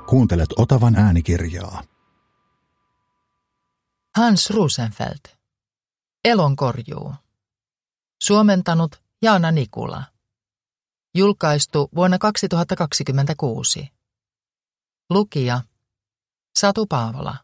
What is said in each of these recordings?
Kuuntelet Otavan äänikirjaa. Hans Rosenfeld. Elonkorjuu. Suomentanut Jaana Nikula. Julkaistu vuonna 2026. Lukija Satu Paavola.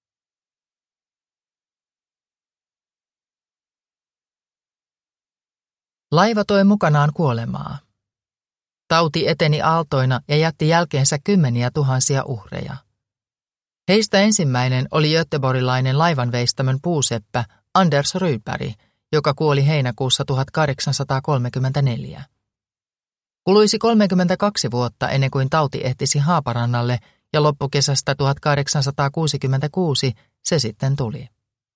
Laiva toi mukanaan kuolemaa. Tauti eteni aaltoina ja jätti jälkeensä kymmeniä tuhansia uhreja. Heistä ensimmäinen oli göteborgilainen laivanveistämön puuseppä Anders Rydberg, joka kuoli heinäkuussa 1834. Kuluisi 32 vuotta ennen kuin tauti ehtisi Haaparannalle ja loppukesästä 1866 se sitten tuli.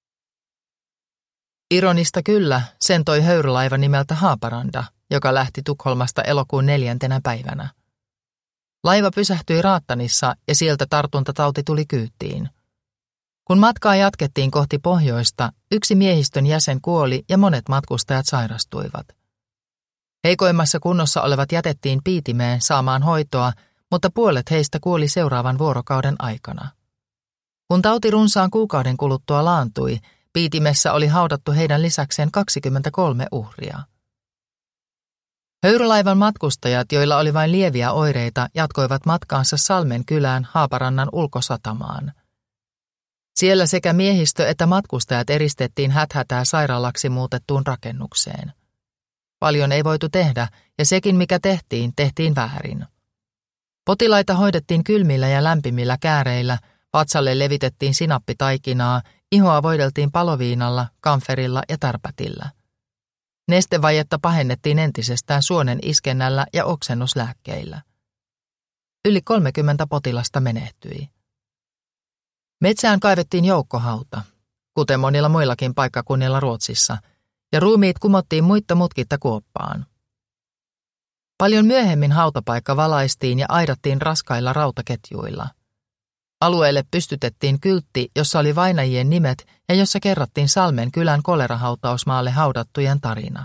Ironista kyllä, sen toi höyrylaiva nimeltä Haaparanda, joka lähti Tukholmasta elokuun 4. päivänä. Laiva pysähtyi Raattanissa ja sieltä tartuntatauti tuli kyytiin. Kun matkaa jatkettiin kohti pohjoista, yksi miehistön jäsen kuoli ja monet matkustajat sairastuivat. Heikoimmassa kunnossa olevat jätettiin Piitimeen saamaan hoitoa, mutta puolet heistä kuoli seuraavan vuorokauden aikana. Kun tauti runsaan kuukauden kuluttua laantui, Piitimessä oli haudattu heidän lisäkseen 23 uhria. Höyrylaivan matkustajat, joilla oli vain lieviä oireita, jatkoivat matkaansa Salmen kylään Haaparannan ulkosatamaan. Siellä sekä miehistö että matkustajat eristettiin häthätää sairaalaksi muutettuun rakennukseen. Paljon ei voitu tehdä, ja sekin mikä tehtiin väärin. Potilaita hoidettiin kylmillä ja lämpimillä kääreillä, vatsalle levitettiin sinappitaikinaa, ihoa voideltiin paloviinalla, kamferilla ja tärpätillä. Nestevajetta pahennettiin entisestään suonen iskennällä ja oksennuslääkkeillä. Yli 30 potilasta menehtyi. Metsään kaivettiin joukkohauta, kuten monilla muillakin paikkakunnilla Ruotsissa, ja ruumiit kumottiin muitta mutkitta kuoppaan. Paljon myöhemmin hautapaikka valaistiin ja aidattiin raskailla rautaketjuilla. Alueelle pystytettiin kyltti, jossa oli vainajien nimet ja jossa kerrottiin Salmen kylän kolerahautausmaalle haudattujen tarina.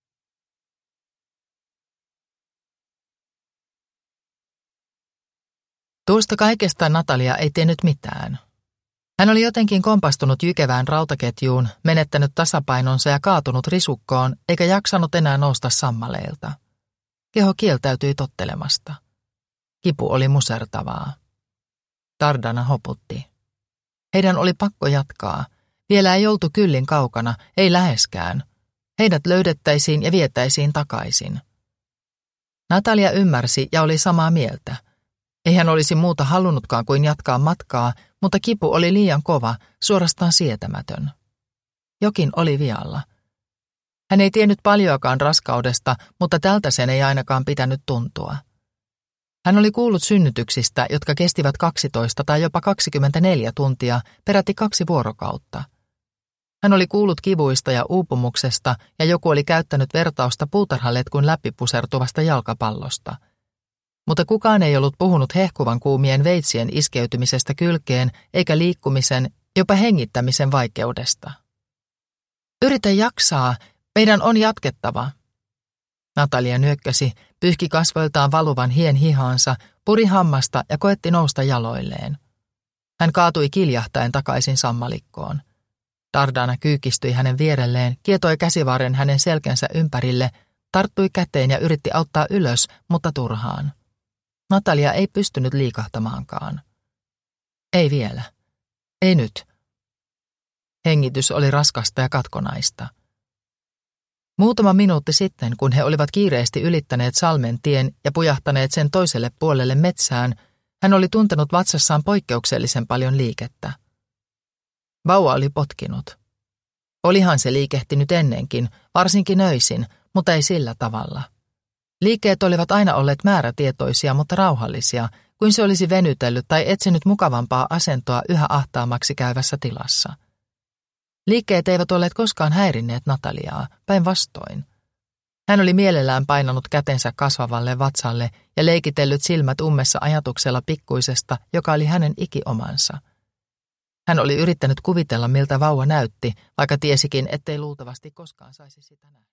Tuosta kaikesta Natalia ei tiennyt mitään. Hän oli jotenkin kompastunut jykevään rautaketjuun, menettänyt tasapainonsa ja kaatunut risukkoon, eikä jaksanut enää nousta sammaleilta. Keho kieltäytyi tottelemasta. Kipu oli musertavaa. Tardana hoputti. Heidän oli pakko jatkaa. Vielä ei oltu kyllin kaukana, ei läheskään. Heidät löydettäisiin ja vietäisiin takaisin. Natalia ymmärsi ja oli samaa mieltä. Ei hän olisi muuta halunnutkaan kuin jatkaa matkaa, mutta kipu oli liian kova, suorastaan sietämätön. Jokin oli vialla. Hän ei tiennyt paljoakaan raskaudesta, mutta tältä sen ei ainakaan pitänyt tuntua. Hän oli kuullut synnytyksistä, jotka kestivät 12 tai jopa 24 tuntia, peräti 2 vuorokautta. Hän oli kuullut kivuista ja uupumuksesta, ja joku oli käyttänyt vertausta puutarhaletkun läpipusertuvasta jalkapallosta. Mutta kukaan ei ollut puhunut hehkuvan kuumien veitsien iskeytymisestä kylkeen, eikä liikkumisen, jopa hengittämisen vaikeudesta. Yritä jaksaa, meidän on jatkettava. Natalia nyökkäsi, pyyhki kasvoiltaan valuvan hien hihaansa, puri hammasta ja koetti nousta jaloilleen. Hän kaatui kiljahtaen takaisin sammalikkoon. Tardana kyykistyi hänen vierelleen, kietoi käsivarren hänen selkänsä ympärille, tarttui käteen ja yritti auttaa ylös, mutta turhaan. Natalia ei pystynyt liikahtamaankaan. Ei vielä. Ei nyt. Hengitys oli raskasta ja katkonaista. Muutama minuutti sitten, kun he olivat kiireesti ylittäneet Salmen tien ja pujahtaneet sen toiselle puolelle metsään, hän oli tuntenut vatsassaan poikkeuksellisen paljon liikettä. Vauva oli potkinut. Olihan se liikehtinyt ennenkin, varsinkin öisin, mutta ei sillä tavalla. Liikkeet olivat aina olleet määrätietoisia, mutta rauhallisia, kuin se olisi venytellyt tai etsinyt mukavampaa asentoa yhä ahtaamaksi käyvässä tilassa. Liikkeet eivät olleet koskaan häirinneet Nataliaa, päinvastoin. Hän oli mielellään painanut kätensä kasvavalle vatsalle ja leikitellyt silmät ummessa ajatuksella pikkuisesta, joka oli hänen ikiomansa. Hän oli yrittänyt kuvitella, miltä vauva näytti, vaikka tiesikin, ettei luultavasti koskaan saisi sitä nähdä.